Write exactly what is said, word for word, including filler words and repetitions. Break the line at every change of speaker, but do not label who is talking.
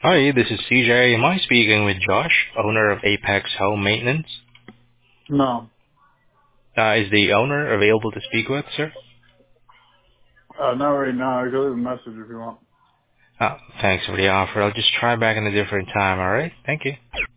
Hi, this is C J. Am I speaking with Josh, owner of Apex Home Maintenance?
No.
Uh, is the owner available to speak with, sir?
Uh, not right now. I can leave a message if you want.
Oh, thanks for the offer. I'll just try back in a different time, alright? Thank you.